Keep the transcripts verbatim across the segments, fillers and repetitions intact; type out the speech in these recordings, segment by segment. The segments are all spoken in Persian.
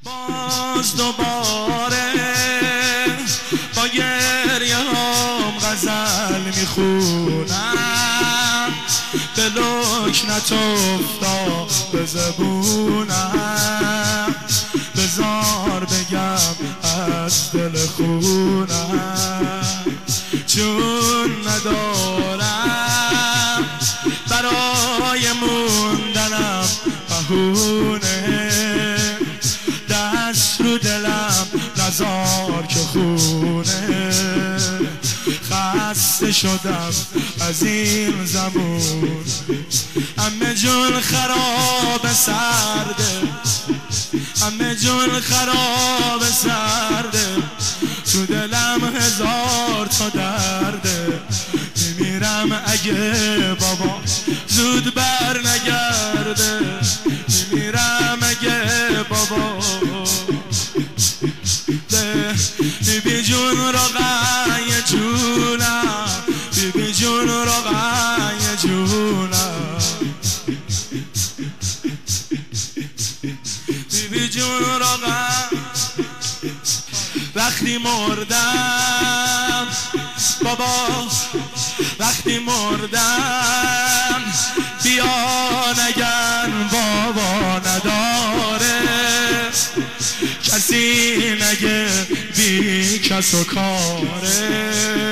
باز دوباره با گریه هم غزل میخونم، به لکنت افتاد به زبونم، بزار بگم از دل خونم، چون ندارم برای موندنم بهونه، دست رو دلم نزار که خونه، خسته شدم از این زمون، همه جون خراب سرده، همه جون خراب سرده، تو دلم هزار تا درده، میمیرم اگه بابا زود بر نگرده، میمیرم اگه بابا بیبی جون روغن جونم، بیبی جون روغن جونم، بیبی جون روغن. وقتی مردم بابا، وقتی مردم بیا نگن بابا نداره، کسی نگه بی کس و کاره،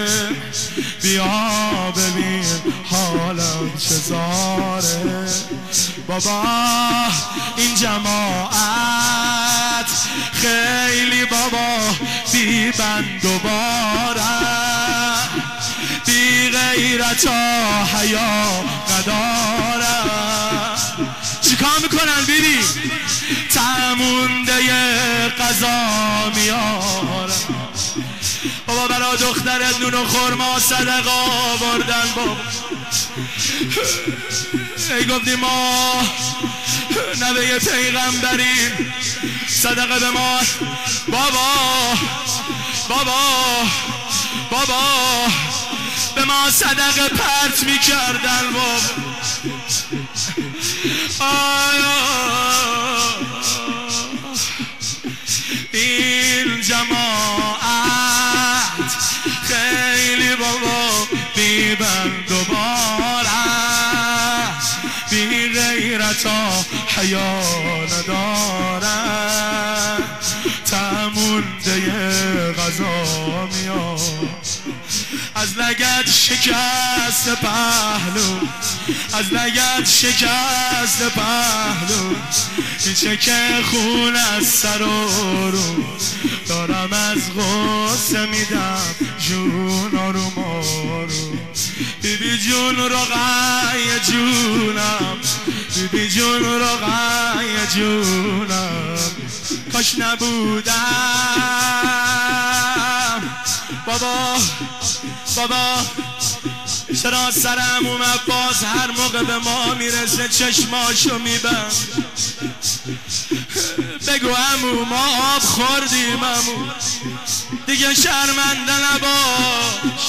بیا ببین حالم چه زاره بابا. این جماعت خیلی بابا بی بند و بارم، بی غیرت و حیا ندارم. چیکار میکنن بیبی؟ تمونده قضا میارم بابا، برا دخترت نون و خورما صدقه آوردن بابا. ای گفتی ما نوه پیغمبریم، صدقه به ما بابا، بابا بابا به ما صدقه پرت میکردن بابا. آیا این جماعت خیلی بابا بی بند و بارم، بی غیرت و حیا ندارم، تمونده غذا میاد از لگد شکست پهلو، از لگد شکست پهلو، میشه که خون از سر و رو دارم، از غصه میدم جون آروم آروم. بیبی جون روغن جونم، بیبی جون روغن جونم، کاش نبودم بابا، بابا چرا سرم اومد باز هر موقع به ما میرسه چشماشو میبند. بگو عمو ما آب خوردیم عمو، دیگه شرمنده نباش،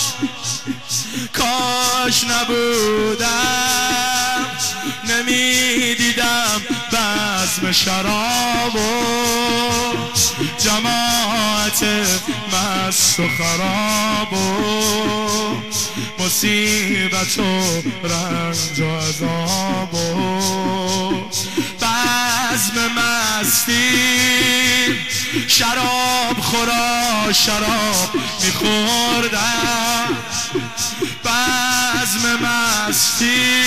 کاش نبودم نمیدیدم بزم شراب و جماعت مست و خراب و مصیبت و رنج و عذاب و بزم مستی، شراب خورا شراب میخوردم، بزم مستی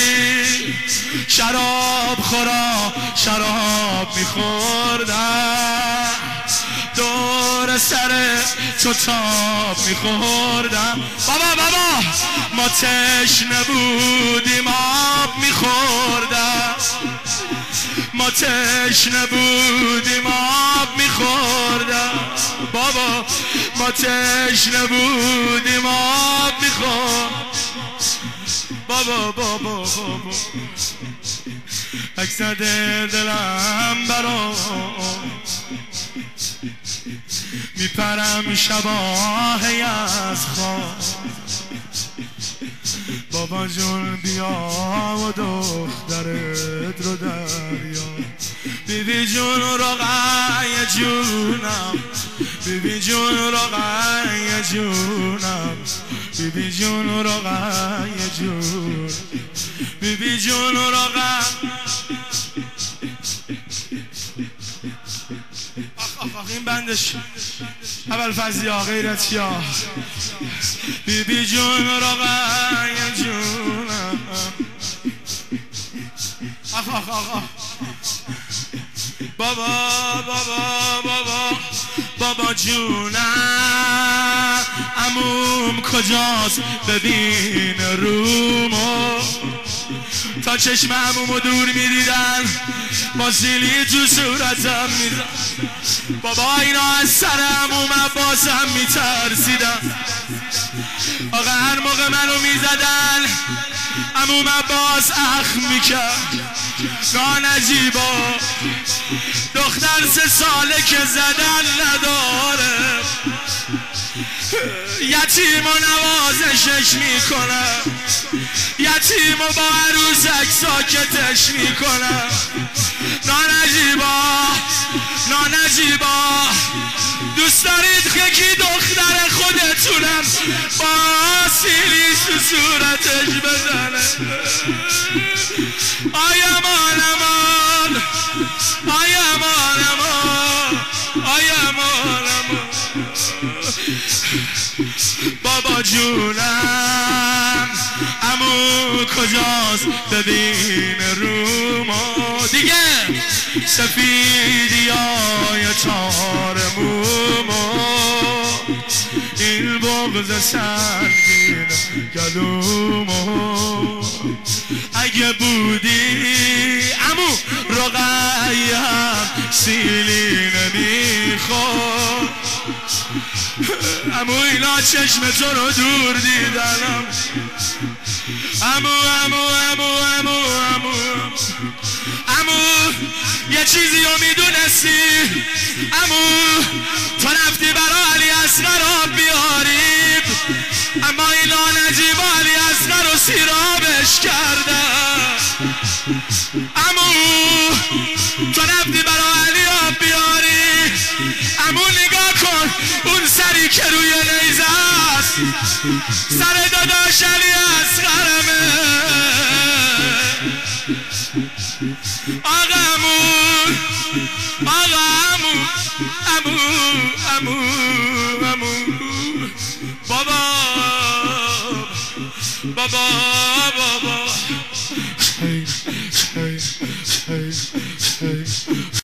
شراب خورا شراب میخوردم، دور سر تو تاب میخوردم. بابا بابا ما تشنه بودیم آب میخوردم، ما تشنه بودیم آب میخوردم بابا، ما تشنه بودیم آب میخوردم بابا بابا بابا. تک زده دلم برام میپرم شباهی از خواب، بابا جون بیا و دخترت رو دریا، بیبی جون روغن جونم بیبی جون رقیه جونم بیبی جون رقیه جون بیبی جون رقیه آخ آخ این بندش اول فضیا غیرت یا بیبی جون رقیه جونم آخ آخ آخ بابا بابا بابا بابا جونم عموم کجاست ببین رومو تا چشم عمومو دور میدیدن با سیلی تو صورتم میزن بابا اینا از سر عموم عباسم میترسیدن آقا هر موقع منو میزدن عموم عباس اخم میکرد نانجیبا دختر سه ساله که زدن نداره یتیم و نوازشش میکنم یتیم و با عروسک ساکتش میکنم نانجیبا نانجیبا دوست دارید یکی دختر خودتونم با سیلی تو صورتش بزنه آی امان امان آی امان امان آی امان امان بابا جونم عمو کجاست ببین رومو دیگه سفیدی های چار مومو این بغض سنگین گلومو اگه بودی عمو رقیه‌ام سیلی نمیخورد عمو اینا چشم تو رو دور دیدنم عمو عمو عمو عمو عمو عمو یه چیزی رو میدونستی عمو تو رفتی برا علی اصغر آب بیارید اما اینا نجیب علی اصغر رو سیرابش کردن عمو تو رفتی برا علی آب بیاری عمو نگاه کن اون سری که روی نیزه است سر داداش علی اصغرمه آقا عمو آقا عمو عمو عمو عمو بابا بابا بابا